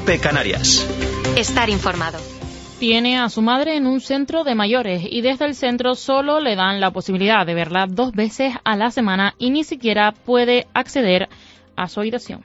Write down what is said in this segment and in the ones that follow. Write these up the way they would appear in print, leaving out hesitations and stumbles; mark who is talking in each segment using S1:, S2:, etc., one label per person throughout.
S1: COPE Canarias.
S2: Estar informado.
S3: Tiene a su madre en un centro de mayores y desde el centro solo le dan la posibilidad de verla 2 veces a la semana y ni siquiera puede acceder a su habitación.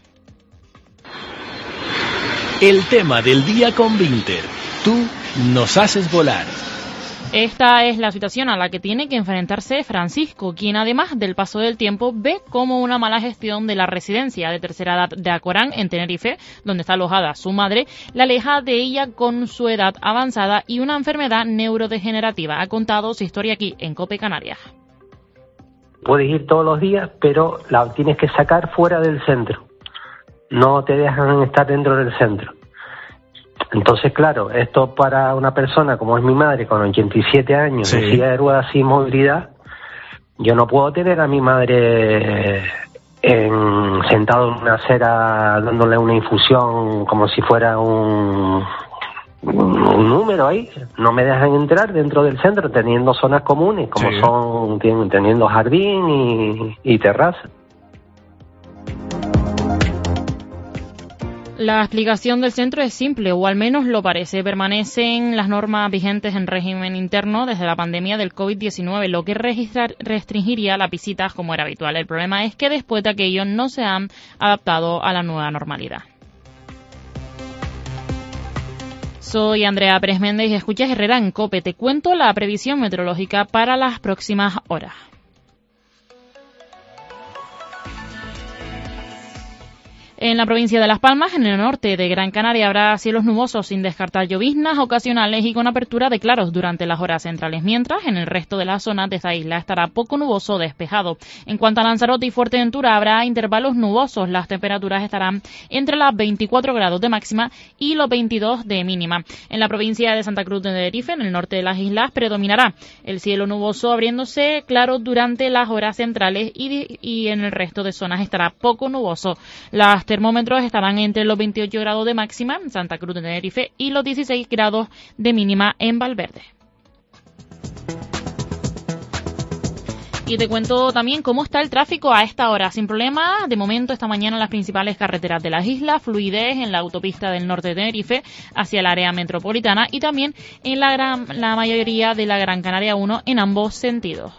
S4: El tema del día con Vinter. Tú nos haces volar.
S3: Esta es la situación a la que tiene que enfrentarse Francisco, quien además del paso del tiempo ve como una mala gestión de la residencia de tercera edad de Acorán en Tenerife, donde está alojada su madre, la aleja de ella con su edad avanzada y una enfermedad neurodegenerativa. Ha contado su historia aquí en COPE Canarias.
S5: Puedes ir todos los días, pero la tienes que sacar fuera del centro. No te dejan estar dentro del centro. Entonces, claro, esto para una persona como es mi madre, con 87 años, en silla de ruedas sin movilidad, yo no puedo tener a mi madre sentado en una acera dándole una infusión como si fuera un número ahí. No me dejan entrar dentro del centro teniendo zonas comunes, como son teniendo jardín y terraza.
S3: La explicación del centro es simple, o al menos lo parece. Permanecen las normas vigentes en régimen interno desde la pandemia del COVID-19, lo que restringiría las visitas como era habitual. El problema es que después de aquello no se han adaptado a la nueva normalidad. Soy Andrea Pérez Méndez y escuchas Herrera en COPE. Te cuento la previsión meteorológica para las próximas horas. En la provincia de Las Palmas, en el norte de Gran Canaria, habrá cielos nubosos sin descartar lloviznas ocasionales y con apertura de claros durante las horas centrales, mientras en el resto de las zonas de esta isla estará poco nuboso o despejado. En cuanto a Lanzarote y Fuerteventura, habrá intervalos nubosos. Las temperaturas estarán entre las 24 grados de máxima y los 22 de mínima. En la provincia de Santa Cruz de Tenerife, en el norte de las islas, predominará el cielo nuboso abriéndose claro durante las horas centrales y en el resto de zonas estará poco nuboso. Las termómetros estarán entre los 28 grados de máxima en Santa Cruz de Tenerife y los 16 grados de mínima en Valverde. Y te cuento también cómo está el tráfico a esta hora. Sin problema, de momento, esta mañana en las principales carreteras de las islas, fluidez en la autopista del norte de Tenerife hacia el área metropolitana y también en la mayoría de la Gran Canaria 1 en ambos sentidos.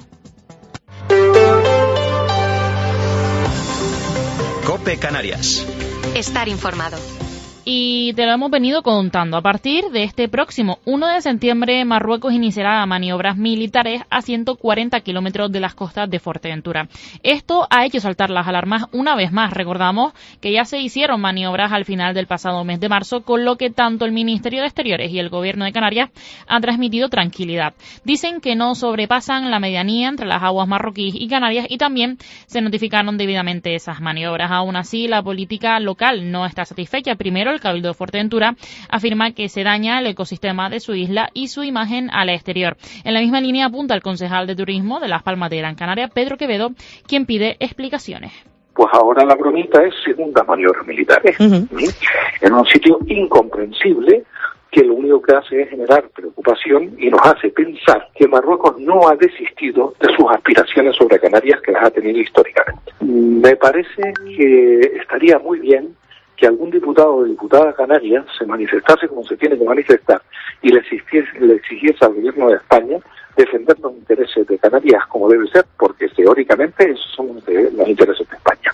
S1: COPE Canarias.
S2: Estar informado.
S3: Y te lo hemos venido contando. A partir de este próximo 1 de septiembre, Marruecos iniciará maniobras militares a 140 kilómetros de las costas de Fuerteventura. Esto ha hecho saltar las alarmas una vez más. Recordamos que ya se hicieron maniobras al final del pasado mes de marzo, con lo que tanto el Ministerio de Exteriores y el Gobierno de Canarias han transmitido tranquilidad. Dicen que no sobrepasan la medianía entre las aguas marroquíes y Canarias y también se notificaron debidamente esas maniobras. Aún así, la política local no está satisfecha. Primero, el Cabildo de Fuerteventura afirma que se daña el ecosistema de su isla y su imagen al exterior. En la misma línea apunta el concejal de Turismo de Las Palmas de Gran Canaria, Pedro Quevedo, quien pide explicaciones.
S6: Pues ahora la bromita es segundas maniobras militares, en un sitio incomprensible que lo único que hace es generar preocupación y nos hace pensar que Marruecos no ha desistido de sus aspiraciones sobre Canarias, que las ha tenido históricamente. Me parece que estaría muy bien que algún diputado o diputada canaria se manifestase como se tiene que manifestar y le exigiese al gobierno de España defender los intereses de Canarias como debe ser, porque teóricamente esos son los intereses de España.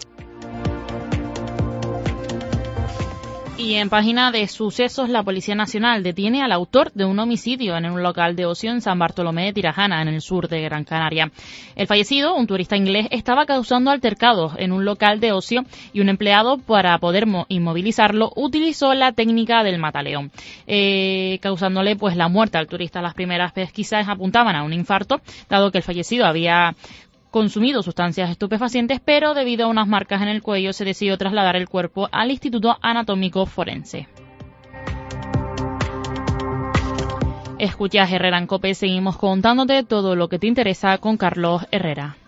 S3: Y en página de sucesos, la Policía Nacional detiene al autor de un homicidio en un local de ocio en San Bartolomé de Tirajana, en el sur de Gran Canaria. El fallecido, un turista inglés, estaba causando altercados en un local de ocio y un empleado, para poder inmovilizarlo, utilizó la técnica del mataleón, causándole pues la muerte al turista. Las primeras pesquisas apuntaban a un infarto, dado que el fallecido había consumido sustancias estupefacientes, pero debido a unas marcas en el cuello se decidió trasladar el cuerpo al Instituto Anatómico Forense. Escuchas Herrera en COPE, seguimos contándote todo lo que te interesa con Carlos Herrera.